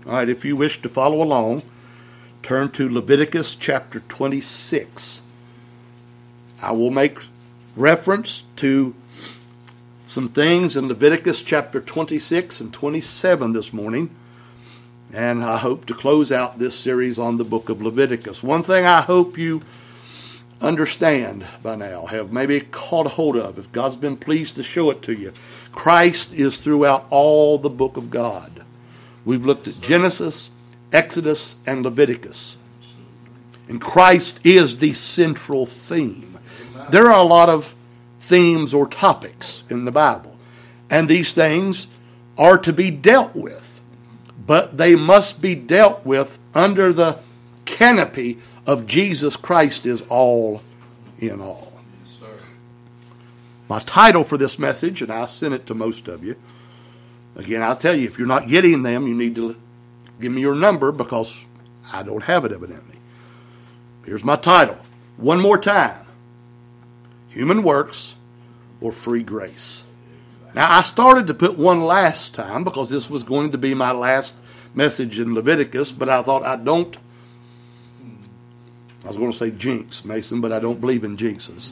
All right, if you wish to follow along, turn to Leviticus chapter 26. I will make reference to some things in Leviticus chapter 26 and 27 this morning, and I hope to close out this series on the book of Leviticus. One thing I hope you understand by now, have maybe caught a hold of, if God's been pleased to show it to you, Christ is throughout all the book of God. We've looked at Genesis, Exodus, and Leviticus. And Christ is the central theme. There are a lot of themes or topics in the Bible, and these things are to be dealt with, but they must be dealt with under the canopy of Jesus Christ is all in all. Yes, sir. My title for this message, and I sent it to most of you. Again, I'll tell you, if you're not getting them, you need to give me your number because I don't have it evidently. Here's my title. One more time. Human works or free grace. Now, I started to put one last time because this was going to be my last message in Leviticus, but I thought I was going to say jinx, Mason, but I don't believe in jinxes.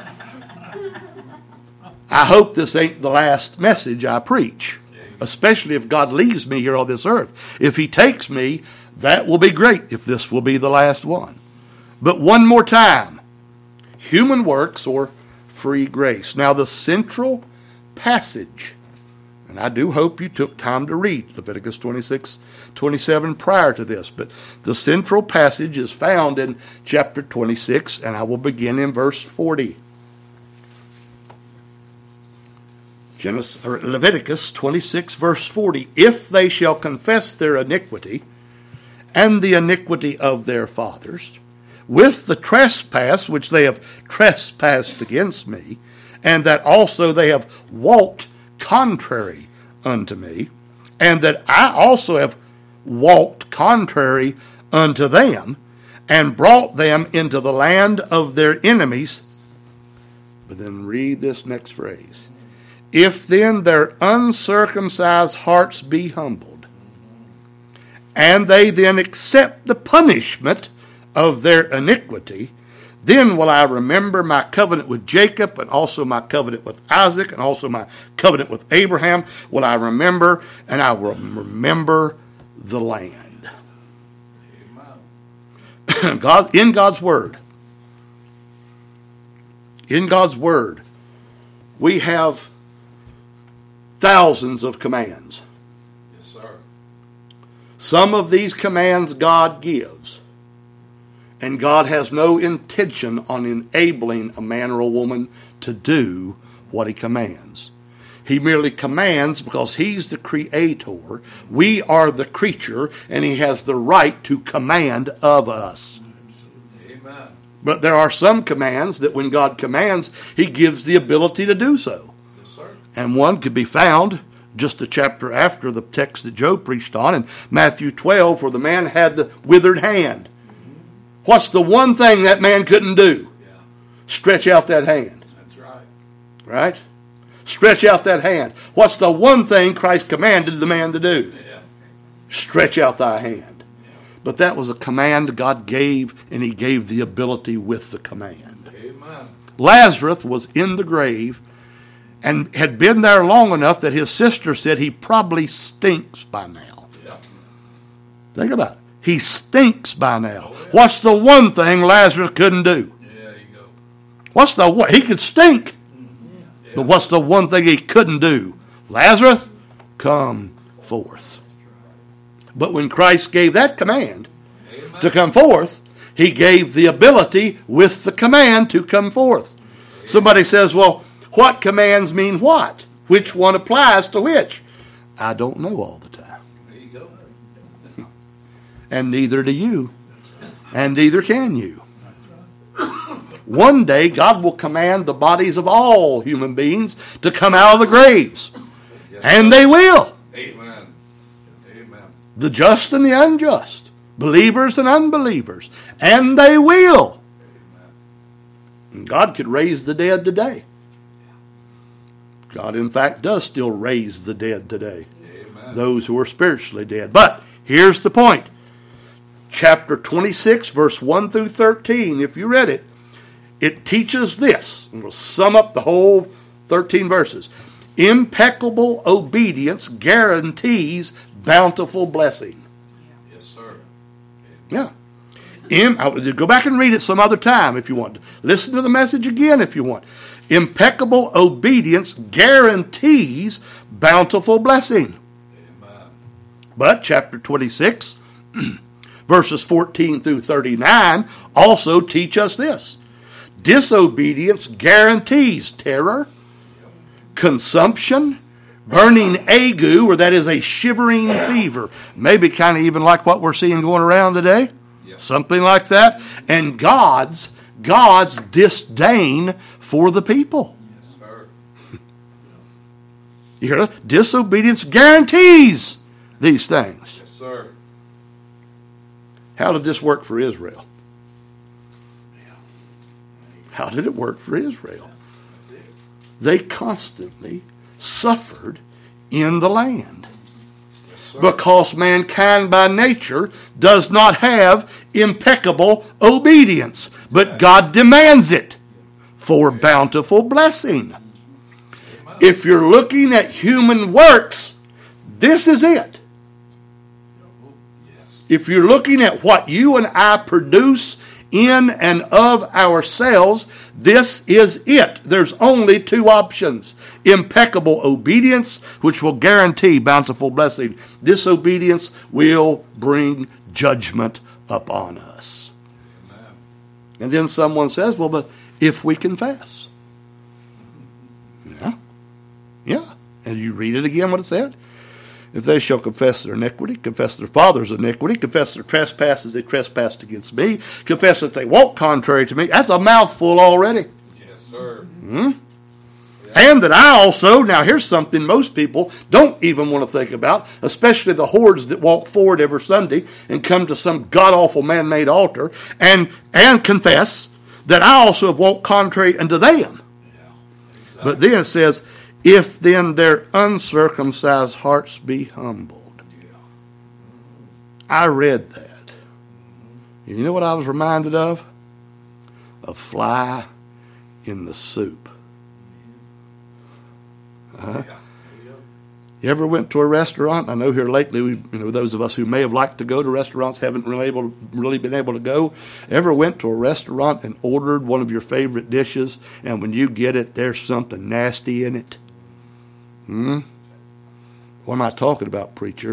I hope this ain't the last message I preach, especially if God leaves me here on this earth. If he takes me, that will be great if this will be the last one. But one more time, human works or free grace. Now the central passage, and I do hope you took time to read Leviticus 26, 27 prior to this, but the central passage is found in chapter 26, and I will begin in verse 40. Leviticus 26, verse 40. If they shall confess their iniquity and the iniquity of their fathers, with the trespass which they have trespassed against me, and that also they have walked contrary unto me, and that I also have walked contrary unto them, and brought them into the land of their enemies. But then read this next phrase. If then their uncircumcised hearts be humbled, and they then accept the punishment of their iniquity, then will I remember my covenant with Jacob, and also my covenant with Isaac, and also my covenant with Abraham will I remember, and I will remember the land. God, in God's Word, we have thousands of commands. Yes, sir. Some of these commands God gives, and God has no intention on enabling a man or a woman to do what he commands. He merely commands because he's the creator. We are the creature, and he has the right to command of us. Amen. But there are some commands that when God commands, he gives the ability to do so. And one could be found just a chapter after the text that Joe preached on in Matthew 12, where the man had the withered hand. What's the one thing that man couldn't do? Yeah. Stretch out that hand. That's right. Right? Stretch out that hand. What's the one thing Christ commanded the man to do? Yeah. Stretch out thy hand. Yeah. But that was a command God gave, and he gave the ability with the command. Amen. Lazarus was in the grave and had been there long enough that his sister said he probably stinks by now. Yeah. Think about it. He stinks by now. Oh, yeah. What's the one thing Lazarus couldn't do? Yeah, you go. What's the one? He could stink. Mm-hmm. Yeah. But what's the one thing he couldn't do? Lazarus, come forth. But when Christ gave that command to come forth, he gave the ability with the command to come forth. Somebody says, well, what commands mean what? Which one applies to which? I don't know all the time. There you go. And neither do you. And neither can you. One day, God will command the bodies of all human beings to come out of the graves. Yes, and they will. Amen. Amen. The just and the unjust. Believers and unbelievers. And they will. And God could raise the dead today. God, in fact, does still raise the dead today. Amen. Those who are spiritually dead. But Here's the point. Chapter 26, verse 1 through 13, if you read it, it teaches this. And we'll sum up the whole 13 verses. Impeccable obedience guarantees bountiful blessing. Yes, sir. Yeah. Go back and read it some other time if you want. Listen to the message again if you want. Impeccable obedience guarantees bountiful blessing. Amen. But chapter 26, verses 14 through 39 also teach us this. Disobedience guarantees terror, consumption, burning ague, or that is a shivering fever. Maybe kind of even like what we're seeing going around today. Yes. Something like that. And God's disdain for the people. Yes, sir. You hear that? Disobedience guarantees these things. Yes, sir. How did this work for Israel? How did it work for Israel? They constantly suffered in the land. Yes, sir. Because mankind by nature does not have impeccable obedience. But God demands it for bountiful blessing. If you're looking at human works, this is it. Yes. If you're looking at what you and I produce in and of ourselves, this is it. There's only two options. Impeccable obedience, which will guarantee bountiful blessing. Disobedience will bring judgment upon us. Amen. And then someone says, well, but if we confess. Yeah. And you read it again, what it said. If they shall confess their iniquity, confess their father's iniquity, confess their trespasses they trespassed against me, confess that they walk contrary to me. That's a mouthful already. Yes, sir. And that I also, now here's something most people don't even want to think about, especially the hordes that walk forward every Sunday and come to some god-awful man-made altar and confess that I also have walked contrary unto them. Yeah. Exactly. But then it says, if then their uncircumcised hearts be humbled. Yeah. I read that. You know what I was reminded of? A fly in the soup. Yeah. There you go. You ever went to a restaurant? I know here lately, those of us who may have liked to go to restaurants haven't really been able to go. Ever went to a restaurant and ordered one of your favorite dishes, and when you get it, there's something nasty in it? What am I talking about, preacher?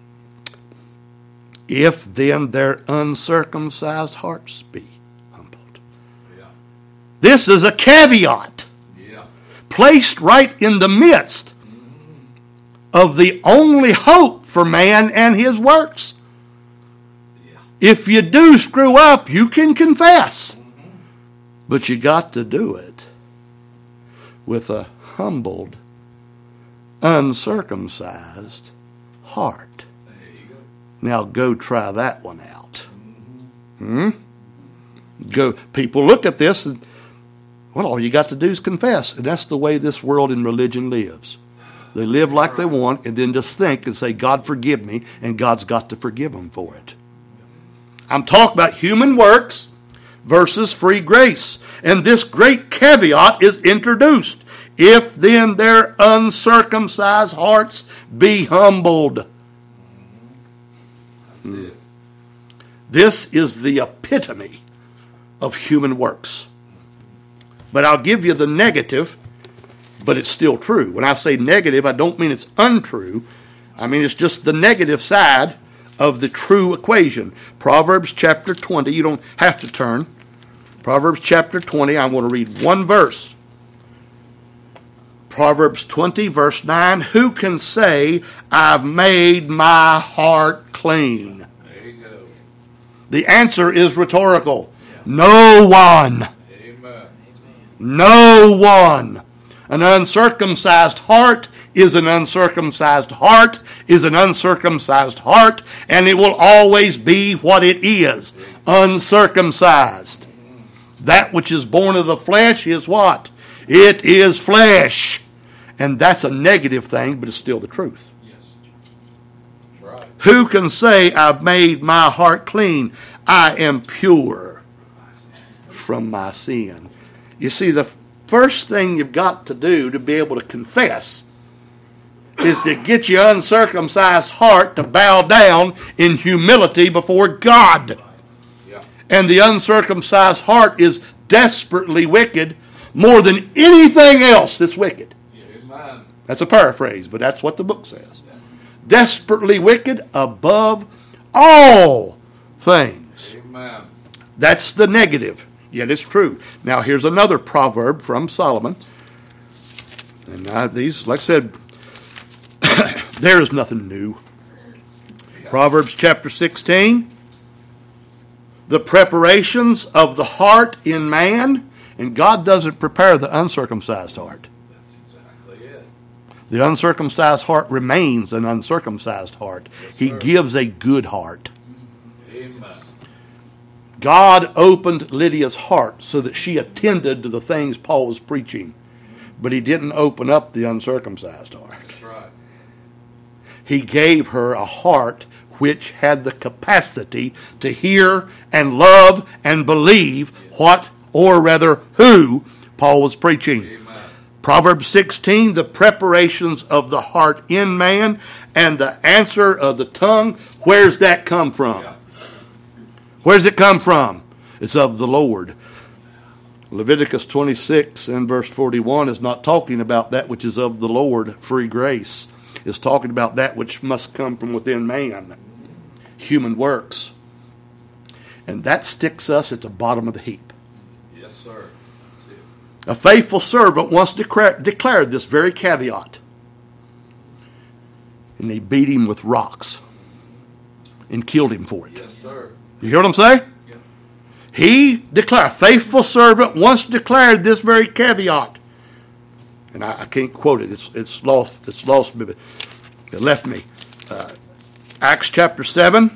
If then their uncircumcised hearts be humbled. Yeah. This is a caveat Yeah. placed right in the midst of the only hope for man and his works. Yeah. If you do screw up, you can confess. But you got to do it with a humbled, uncircumcised heart. There you go. Now go try that one out. Go. People look at this and, well, all you got to do is confess. And that's the way this world and religion lives. They live like they want and then just think and say, God forgive me, and God's got to forgive them for it. I'm talking about human works versus free grace. And this great caveat is introduced. If then their uncircumcised hearts be humbled. That's it. This is the epitome of human works. But I'll give you the negative, but it's still true. When I say negative, I don't mean it's untrue. I mean it's just the negative side of the true equation. Proverbs chapter 20, you don't have to turn. Proverbs chapter 20, I'm going to read one verse. Proverbs 20, verse 9, who can say, I've made my heart clean? There you go. The answer is rhetorical. No one. Amen. No one. An uncircumcised heart is an uncircumcised heart is an uncircumcised heart, and it will always be what it is, uncircumcised. That which is born of the flesh is what? It is flesh. And that's a negative thing, but it's still the truth. Yes. That's right. Who can say, I've made my heart clean? I am pure from my sin. You see, the first thing you've got to do to be able to confess is to get your uncircumcised heart to bow down in humility before God. Yeah. And the uncircumcised heart is desperately wicked more than anything else that's wicked. Amen. That's a paraphrase, but that's what the book says. Desperately wicked above all things. Amen. That's the negative, yet it's true. Now here's another proverb from Solomon. And these, like I said, there is nothing new. Proverbs chapter 16. The preparations of the heart in man, and God doesn't prepare the uncircumcised heart. That's exactly it. The uncircumcised heart remains an uncircumcised heart. He gives a good heart. Amen. God opened Lydia's heart so that she attended to the things Paul was preaching, but he didn't open up the uncircumcised heart. That's right. He gave her a heart which had the capacity to hear and love and believe what, or rather who, Paul was preaching. Amen. Proverbs 16, the preparations of the heart in man and the answer of the tongue. Where's that come from? Yeah. Where's it come from? It's of the Lord. Leviticus 26 and verse 41 is not talking about that which is of the Lord, free grace. It's talking about that which must come from within man, human works. And that sticks us at the bottom of the heap. Yes, sir. That's it. A faithful servant once declared this very caveat. And they beat him with rocks and killed him for it. Yes, sir. You hear what I'm saying? Yeah. He declared, a faithful servant once declared this very caveat. And I can't quote it. It's lost me. It left me. Acts chapter 7.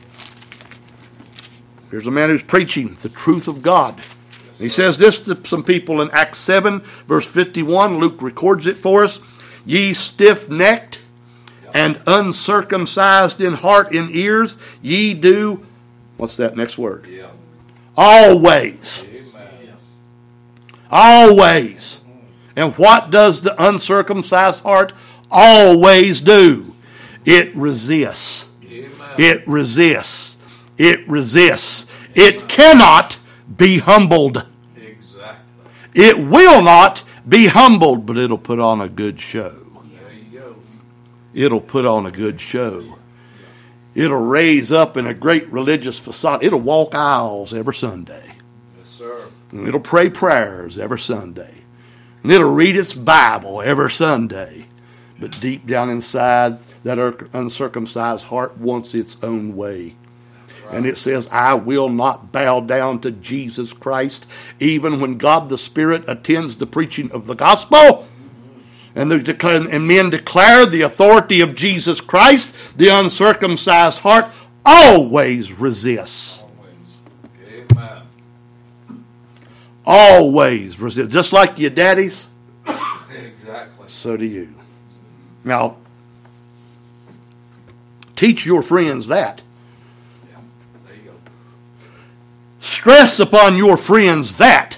Here's a man who's preaching the truth of God. He says this to some people in Acts 7, verse 51. Luke records it for us. Ye stiff-necked and uncircumcised in heart and ears, ye do, what's that next word? Yeah. Always. Amen. Always. And what does the uncircumcised heart always do? It resists. Amen. It resists. It resists. It cannot be humbled. Exactly. It will not be humbled, but it'll put on a good show. There you go. It'll put on a good show. It'll raise up in a great religious facade. It'll walk aisles every Sunday. Yes, sir. And it'll pray prayers every Sunday. And it'll read its Bible every Sunday. But deep down inside, that uncircumcised heart wants its own way. Right. And it says, I will not bow down to Jesus Christ, even when God the Spirit attends the preaching of the gospel. And men declare the authority of Jesus Christ. The uncircumcised heart always resists. Always. Amen. Always resists. Just like your daddies, Exactly. so do you. Now, teach your friends that. Yeah. There you go. Stress upon your friends that.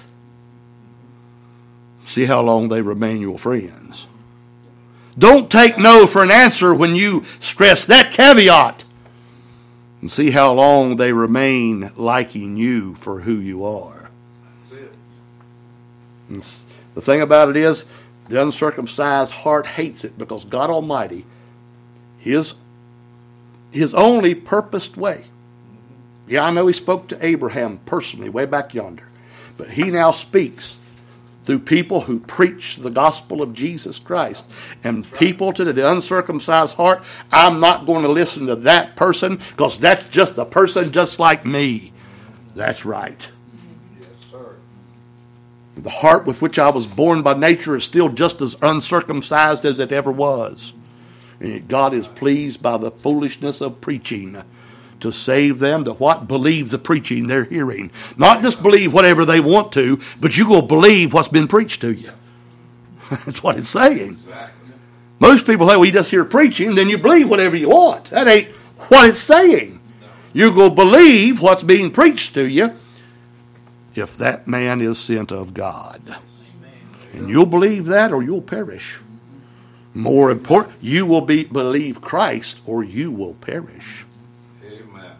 See how long they remain your friends. Don't take no for an answer when you stress that caveat. And see how long they remain liking you for who you are. That's it. And the thing about it is, the uncircumcised heart hates it because God Almighty, His only purposed way. Yeah, I know He spoke to Abraham personally way back yonder. But He now speaks through people who preach the gospel of Jesus Christ. And people today, the uncircumcised heart, I'm not going to listen to that person because that's just a person just like me. That's right. Yes, sir. The heart with which I was born by nature is still just as uncircumcised as it ever was. And God is pleased by the foolishness of preaching to save them to what? Believe the preaching they're hearing. Not just believe whatever they want to, but you will believe what's been preached to you. That's what it's saying. Exactly. Most people say, well, you just hear preaching, then you believe whatever you want. That ain't what it's saying. You're going to believe what's being preached to you if that man is sent of God. And you'll believe that or you'll perish. More important, you will believe Christ or you will perish. Amen.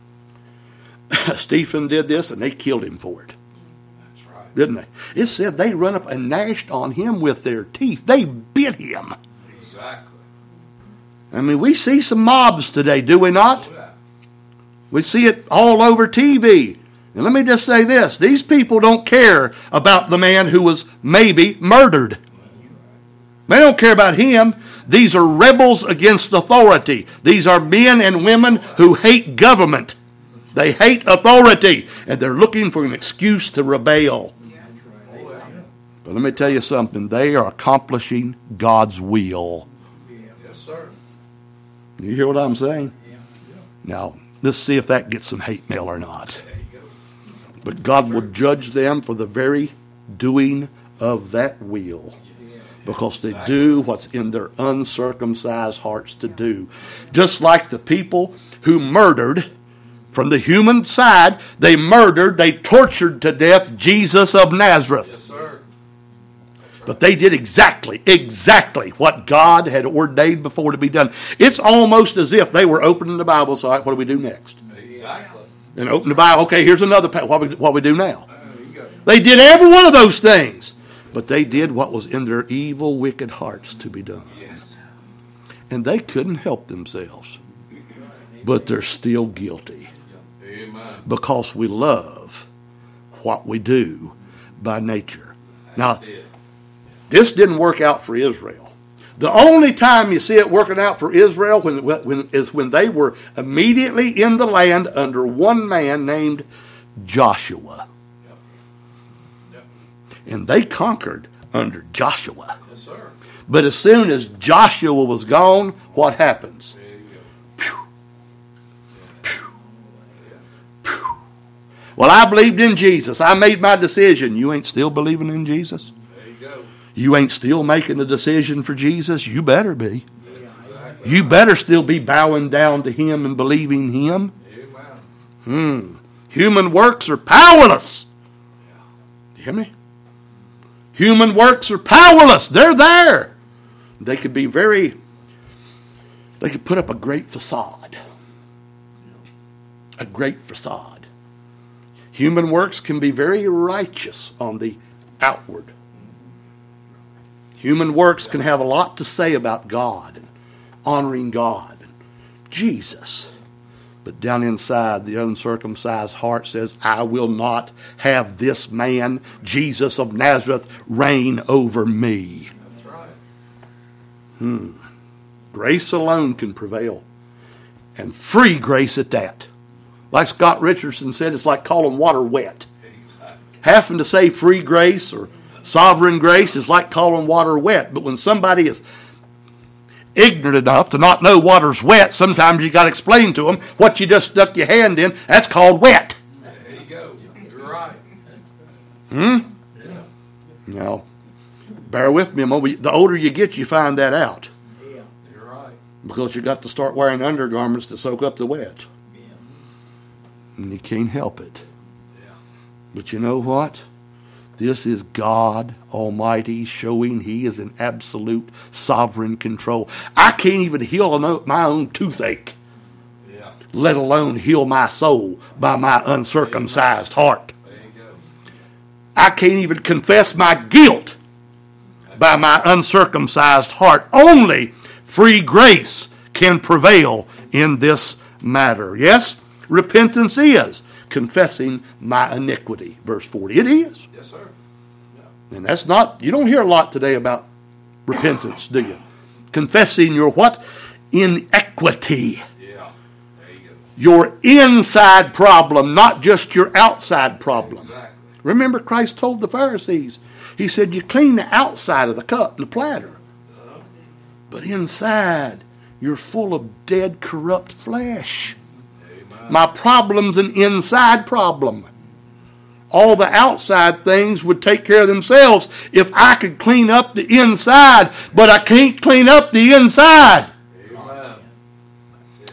Stephen did this and they killed him for it. That's right. Didn't they? It said they run up and gnashed on him with their teeth. They bit him. Exactly. I mean, we see some mobs today, do we not? Oh, yeah. We see it all over TV. And let me just say this. These people don't care about the man who was maybe murdered. They don't care about him. These are rebels against authority. These are men and women who hate government. They hate authority. And they're looking for an excuse to rebel. Oh, yeah. But let me tell you something. They are accomplishing God's will. Yes, sir. You hear what I'm saying? Now, let's see if that gets some hate mail or not. There you go. But God will judge them for the very doing of that will. Because they do what's in their uncircumcised hearts to do. Just like the people who murdered, from the human side, they tortured to death Jesus of Nazareth. Yes, sir. But they did exactly what God had ordained before to be done. It's almost as if they were opening the Bible, so what do we do next? Exactly. And open the Bible, okay, here's another, what we do now? There you go. They did every one of those things. But they did what was in their evil, wicked hearts to be done. Yes. And they couldn't help themselves. But they're still guilty. Amen. Because we love what we do by nature. Now, That's it. this didn't work out for Israel. The only time you see it working out for Israel is when they were immediately in the land under one man named Joshua. Yep. And they conquered under Joshua. Yes, sir. But as soon as Joshua was gone, what happens? There you go. Well, I believed in Jesus. I made my decision. You ain't still believing in Jesus? There you go. You ain't still making a decision for Jesus? You better be. That's exactly. You better still be bowing down to Him and believing Him. Amen. Human works are powerless. You hear me? Human works are powerless. They're there. They could put up a great facade. A great facade. Human works can be very righteous on the outward. Human works can have a lot to say about God and honoring God and Jesus. But down inside, the uncircumcised heart says, I will not have this man, Jesus of Nazareth, reign over me. That's right. Grace alone can prevail. And free grace at that. Like Scott Richardson said, it's like calling water wet. Exactly. Having to say free grace or sovereign grace is like calling water wet. But when somebody is ignorant enough to not know water's wet, sometimes you got to explain to them what you just stuck your hand in. That's called wet. There you go. You're right. Now, bear with me a moment. The older you get, you find that out. You're right. Because you got to start wearing undergarments to soak up the wet. And you can't help it. Yeah. But you know what? This is God Almighty showing He is in absolute sovereign control. I can't even heal my own toothache, Yeah. let alone heal my soul by my uncircumcised heart. There you go. I can't even confess my guilt by my uncircumcised heart. Only free grace can prevail in this matter. Yes, repentance is confessing my iniquity. Verse 40. It is. Yes, sir. Yeah. And that's not, you don't hear a lot today about repentance, do you? Confessing your what? Inequity. Yeah. There you go. Your inside problem, not just your outside problem. Exactly. Remember Christ told the Pharisees, He said, you clean the outside of the cup and the platter. But inside, you're full of dead, corrupt flesh. Amen. My problem's an inside problem. All the outside things would take care of themselves if I could clean up the inside, but I can't clean up the inside. Amen.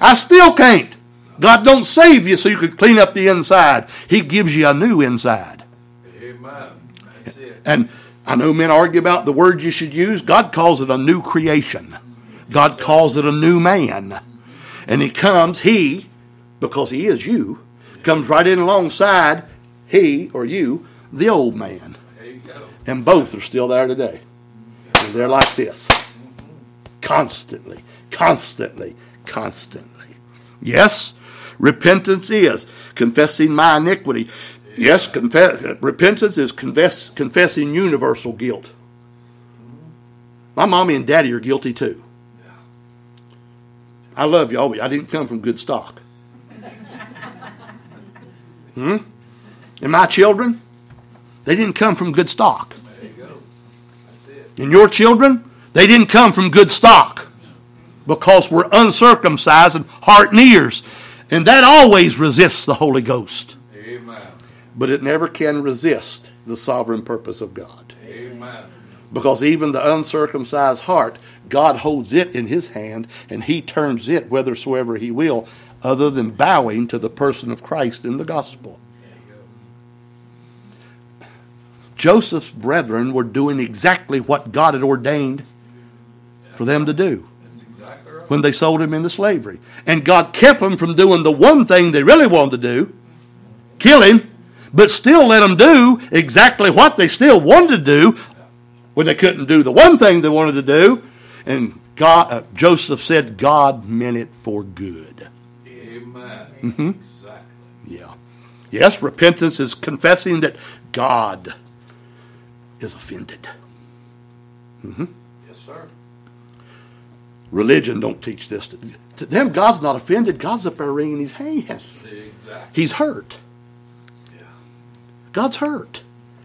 I still can't. God don't save you so you can clean up the inside. He gives you a new inside. Amen. That's it. And I know men argue about the word you should use. God calls it a new creation. God calls it a new man. And he, because he is you, comes right in alongside he or you, the old man. There you go. And both are still there today. And they're like this. Constantly, constantly, constantly. Yes, repentance is confessing my iniquity. Yes, repentance is confessing universal guilt. My mommy and daddy are guilty too. I love y'all, but I didn't come from good stock. And my children, they didn't come from good stock. There you go. That's it. And your children, they didn't come from good stock because we're uncircumcised in heart and ears. And that always resists the Holy Ghost. Amen. But it never can resist the sovereign purpose of God. Amen. Because even the uncircumcised heart, God holds it in his hand and he turns it whithersoever he will, other than bowing to the person of Christ in the gospel. There you go. Joseph's brethren were doing exactly what God had ordained for them to do That's exactly right. when they sold him into slavery. And God kept them from doing the one thing they really wanted to do, kill him, but still let them do exactly what they still wanted to do when they couldn't do the one thing they wanted to do. And Joseph said God meant it for good. Amen. Exactly. Yeah. Yes, repentance is confessing that God is offended. Yes, sir. Religion don't teach this. To them, God's not offended. God's up there wringing his hands. Exactly. He's hurt. Yeah. God's hurt.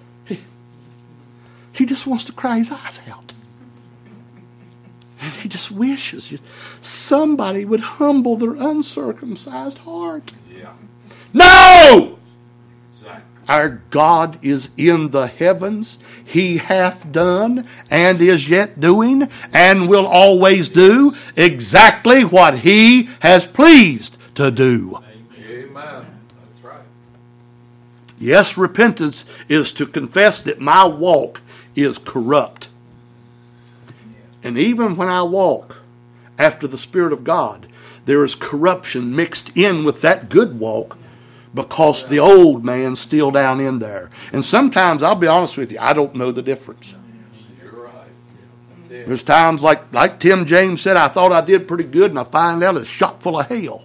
He just wants to cry his eyes out. And he just wishes somebody would humble their uncircumcised heart. Yeah. No! Exactly. Our God is in the heavens. He hath done and is yet doing and will always do exactly what he has pleased to do. Amen. That's right. Yes, repentance is to confess that my walk is corrupt. And even when I walk after the Spirit of God, there is corruption mixed in with that good walk because the old man's still down in there. And sometimes, I'll be honest with you, I don't know the difference. You're right. That's it. There's times like Tim James said, I thought I did pretty good and I find out it's shot full of hell.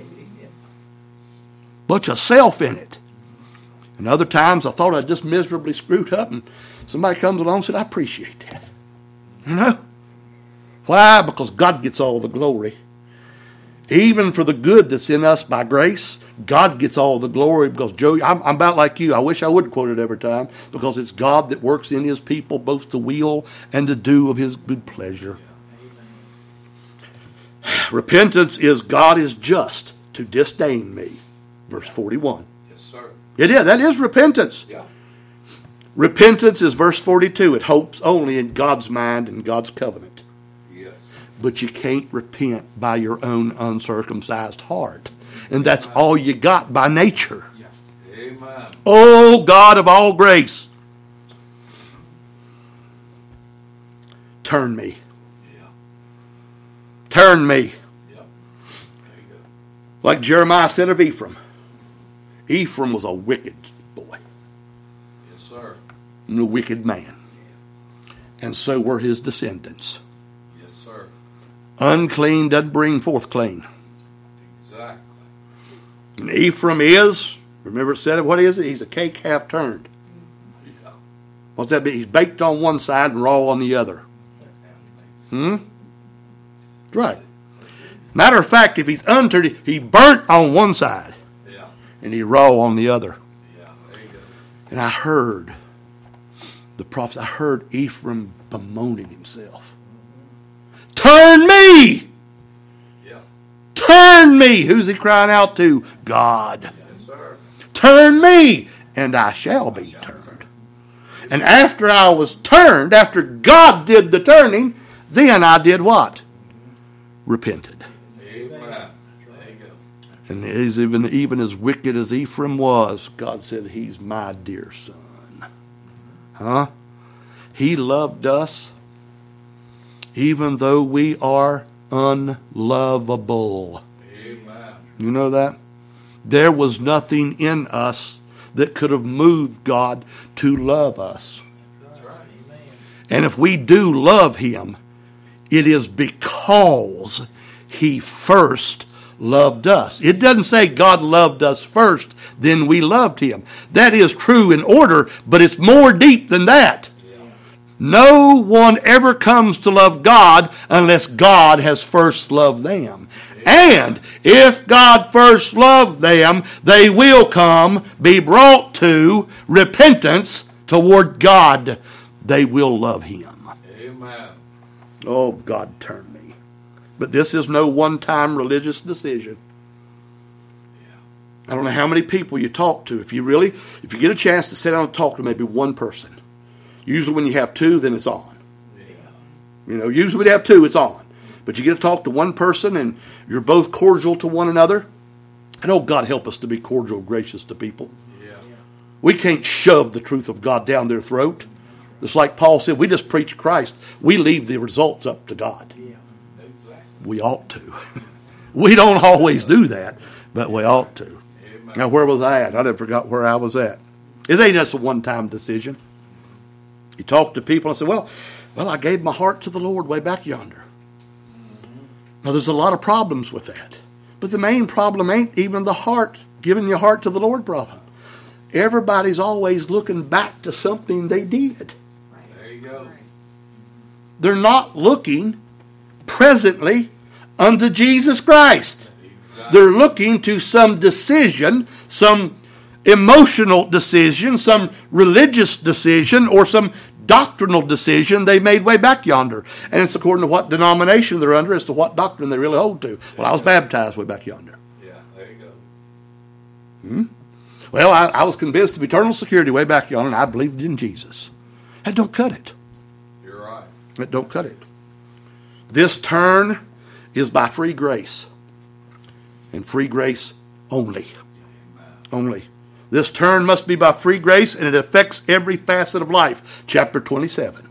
Bunch of self in it. And other times I thought I just miserably screwed up and somebody comes along and said, I appreciate that. You know? Why? Because God gets all the glory. Even for the good that's in us by grace, God gets all the glory because, Joe, I'm about like you. I wish I would quote it every time because it's God that works in his people both to will and to do of his good pleasure. Repentance is God is just to disdain me. Verse 41. Yes, sir. It is. That is repentance. Yeah. Repentance is verse 42. It hopes only in God's mind and God's covenant. Yes. But you can't repent by your own uncircumcised heart. And that's all you got by nature. Amen. Oh, God of all grace. Turn me. Yeah. Turn me. Yeah. There you go. Like Jeremiah said of Ephraim. Ephraim was a wicked boy. Yes, sir. And a wicked man. And so were his descendants. Yes, sir. Unclean doesn't bring forth clean. Exactly. And Ephraim is, remember it said, what is it? He's a cake half turned. Yeah. What's that mean? He's baked on one side and raw on the other. Right. Matter of fact, if he's unturned, he burnt on one side Yeah. and he raw on the other. Yeah. There you go. And I heard the prophets, I heard Ephraim bemoaning himself. Turn me! Yeah. Turn me! Who's he crying out to? God. Yes, sir. Turn me, and I shall be turned. And after I was turned, after God did the turning, then I did what? Repented. Amen. And he's even as wicked as Ephraim was, God said, he's my dear son. Huh? He loved us even though we are unlovable. Amen. You know that? There was nothing in us that could have moved God to love us. That's right. And if we do love him, it is because he first loved us. It doesn't say God loved us first, then we loved him. That is true in order, but it's more deep than that. No one ever comes to love God unless God has first loved them. And if God first loved them, they will come, be brought to repentance toward God. They will love him. Amen. Oh, God, turn me. But this is no one-time religious decision. I don't know how many people you talk to. If you get a chance to sit down and talk to maybe one person, usually when you have two, then it's on. Yeah. Usually when you have two, it's on. But you get to talk to one person and you're both cordial to one another. And oh, God help us to be cordial, gracious to people. Yeah. We can't shove the truth of God down their throat. Just like Paul said, we just preach Christ. We leave the results up to God. Yeah. Exactly. We ought to. We don't always do that, but we ought to. Amen. Now, where was I at? I never forgot where I was at. It ain't just a one-time decision. You talk to people and say, well, I gave my heart to the Lord way back yonder. Now, there's a lot of problems with that. But the main problem ain't even the heart, giving your heart to the Lord problem. Everybody's always looking back to something they did. There you go. They're not looking presently unto Jesus Christ. Exactly. They're looking to some decision, some emotional decision, some religious decision, or some doctrinal decision they made way back yonder. And it's according to what denomination they're under as to what doctrine they really hold to. Well, I was baptized way back yonder. Yeah, there you go. Well, I was convinced of eternal security way back yonder, and I believed in Jesus. That don't cut it. You're right. That don't cut it. This turn is by free grace. And free grace only. Only. This turn must be by free grace, and it affects every facet of life. Chapter 27.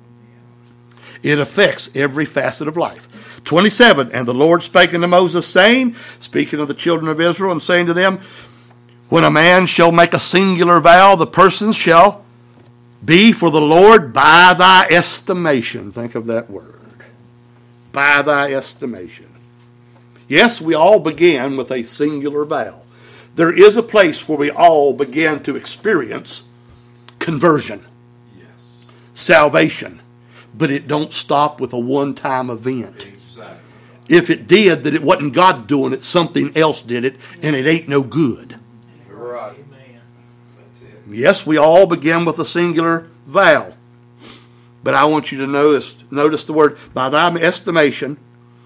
It affects every facet of life. 27, and the Lord spake unto Moses, saying, speaking of the children of Israel, and saying to them, when a man shall make a singular vow, the person shall be for the Lord by thy estimation. Think of that word. By thy estimation. Yes, we all began with a singular vow. There is a place where we all began to experience conversion, Yes. salvation, but it don't stop with a one-time event. Exactly. If it did, that it wasn't God doing it, something else did it, and it ain't no good. You're right. That's it. Yes, we all begin with a singular vow, but I want you to notice the word, by thy estimation,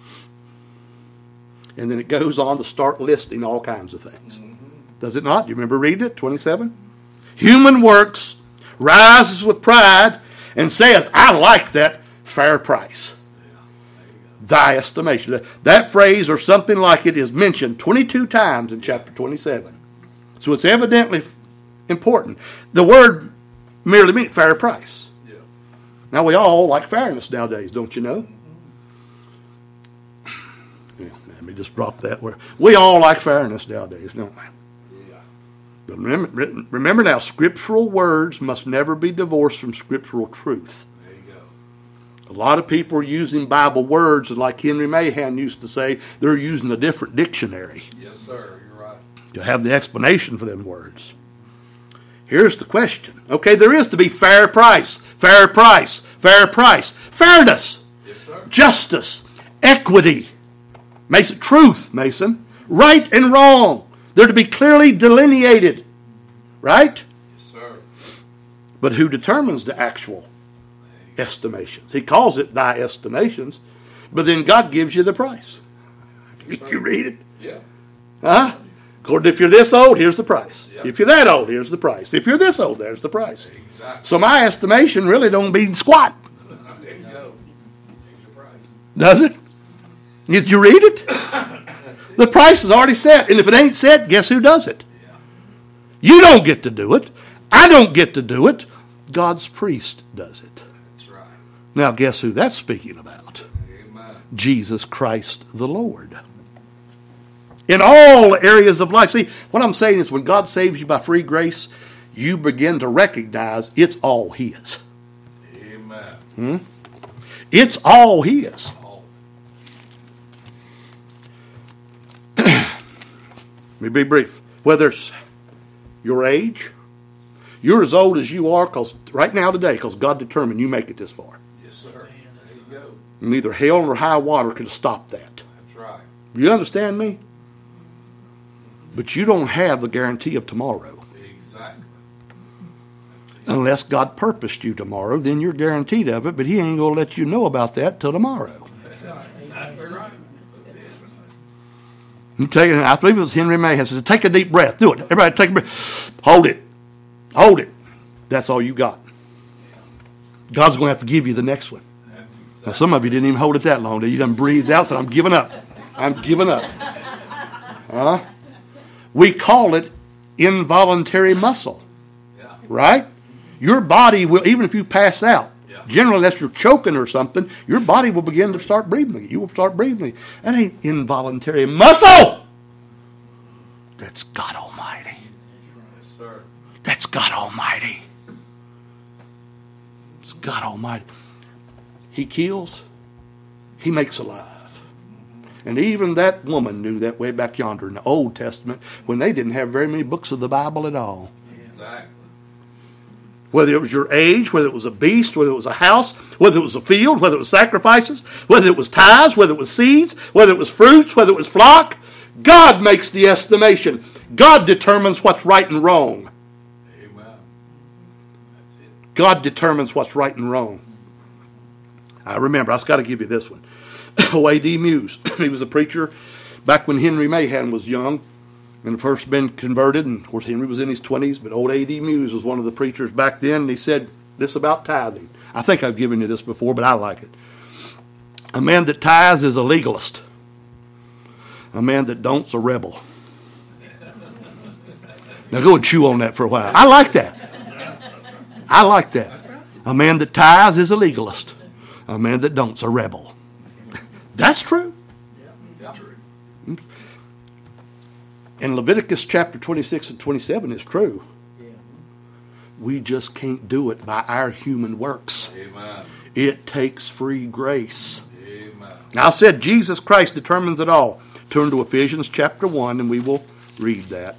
and then it goes on to start listing all kinds of things. Does it not? Do you remember reading it? 27? Human works rises with pride and says, I like that fair price. Thy estimation. That phrase or something like it is mentioned 22 times in chapter 27. So it's evidently important. The word merely means fair price. Yeah. Now we all like fairness nowadays, don't you know? Yeah, let me just drop that word. We all like fairness nowadays, don't we? But remember now, scriptural words must never be divorced from scriptural truth. There you go. A lot of people are using Bible words, and like Henry Mahan used to say, they're using a different dictionary Yes, sir. You're right. to have the explanation for them words. Here's the question. Okay, there is to be fair price, fair price, fair price. Fairness, Yes, sir. justice, equity. Mason, truth, Mason. Right and wrong. They're to be clearly delineated. Right? Yes, sir. But who determines the actual estimations? He calls it thy estimations, but then God gives you the price. If you read it. Yeah. Huh? According, if you're this old, here's the price. Yep. If you're that old, here's the price. If you're this old, there's the price. Exactly. So my estimation really don't mean squat. There you go. Here's your price. Does it? Did you read it? The price is already set. And if it ain't set, guess who does it? Yeah. You don't get to do it. I don't get to do it. God's priest does it. That's right. Now, guess who that's speaking about? Amen. Jesus Christ the Lord. In all areas of life. See, what I'm saying is when God saves you by free grace, you begin to recognize it's all His. Amen. It's all His. All. Let me be brief. Whether it's your age, you're as old as you are right now today because God determined you make it this far. Yes, sir. There you go. Neither hell nor high water could stop that. That's right. You understand me? But you don't have the guarantee of tomorrow. Exactly. Unless God purposed you tomorrow, then you're guaranteed of it, but He ain't going to let you know about that till tomorrow. Exactly right. That's it. I believe it was Henry May has said, take a deep breath. Do it. Everybody take a breath. Hold it. Hold it. That's all you got. God's going to have to give you the next one. That's exactly. Now, some of you didn't even hold it that long. You done breathed out, said, I'm giving up. I'm giving up. Huh? We call it involuntary muscle. Yeah. Right? Your body will, even if you pass out, Yeah. generally unless you're choking or something, your body will begin to start breathing. You will start breathing. That ain't involuntary muscle. That's God Almighty. Yes, sir. That's God Almighty. It's God Almighty. He kills. He makes alive. And even that woman knew that way back yonder in the Old Testament when they didn't have very many books of the Bible at all. Exactly. Whether it was your age, whether it was a beast, whether it was a house, whether it was a field, whether it was sacrifices, whether it was tithes, whether it was seeds, whether it was fruits, whether it was flock, God makes the estimation. God determines what's right and wrong. Amen. That's it. God determines what's right and wrong. I remember, I've got to give you this one. O.A.D. Muse. He was a preacher back when Henry Mahan was young and had first been converted. And of course, Henry was in his 20s, but old A.D. Muse was one of the preachers back then. And he said this about tithing. I think I've given you this before, but I like it. A man that tithes is a legalist. A man that don't's a rebel. Now go and chew on that for a while. I like that. I like that. A man that tithes is a legalist. A man that don't's a rebel. That's true. Yeah. True. And Leviticus chapter 26 and 27 is true. Yeah. We just can't do it by our human works. Amen. It takes free grace. Amen. Now I said Jesus Christ determines it all. Turn to Ephesians chapter 1 and we will read that.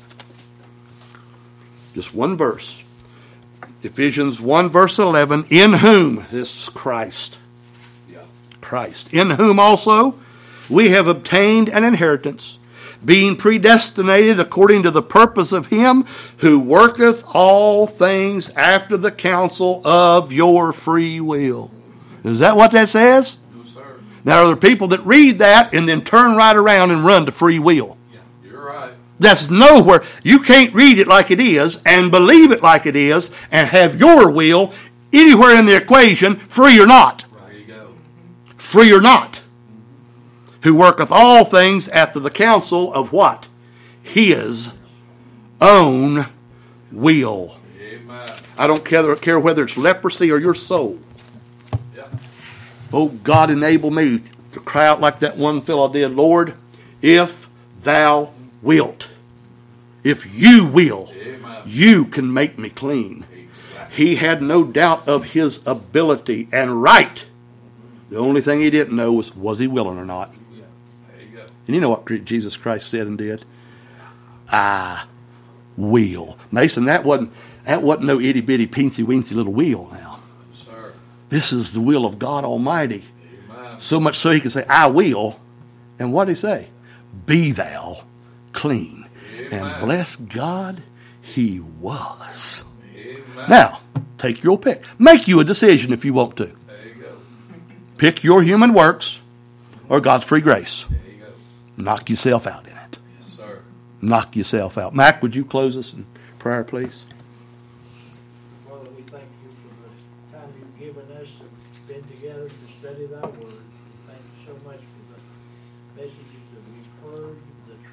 Just one verse. Ephesians 1 verse 11. In whom, this is Christ. Yeah. Christ. In whom also we have obtained an inheritance, being predestinated according to the purpose of Him who worketh all things after the counsel of your free will. Is that what that says? No, sir. Now, are there people that read that and then turn right around and run to free will? You're right. That's nowhere. You can't read it like it is and believe it like it is and have your will anywhere in the equation, free or not. There you go. Free or not. Who worketh all things after the counsel of what? His own will. Amen. I don't care whether it's leprosy or your soul. Yeah. Oh, God, enable me to cry out like that one fellow did. Lord, if thou wilt, if you will, Amen. you can make me clean. Exactly. He had no doubt of his ability and right. The only thing he didn't know was he willing or not? There you go. And you know what Jesus Christ said and did? I will. Mason, that wasn't no itty bitty peensy weensy little will now. Sir. This is the will of God Almighty. Amen. So much so he can say, I will. And what did he say? Be thou clean. Amen. And bless God, he was. Amen. Now, take your pick. Make you a decision if you want to. There you go. Pick your human works or God's free grace. There you go. Knock yourself out in it. Yes, sir. Knock yourself out. Mac, would you close us in prayer, please? Father, we thank you for the time you've given us to been together to study thy word. Thank you so much for the messages that we've heard.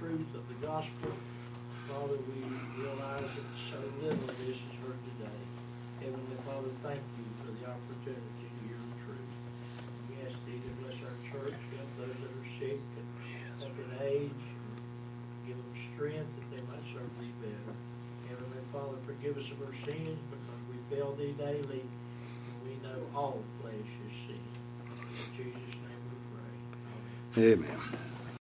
truth of the gospel. Father, we realize that so little of this is heard today. Heavenly Father, thank you for the opportunity to hear the truth. We ask thee to bless our church, help those that are sick and up in age, give them strength that they might serve thee better. Heavenly Father, forgive us of our sins because we fail thee daily, and we know all flesh is sin. In Jesus' name we pray. Amen. Amen.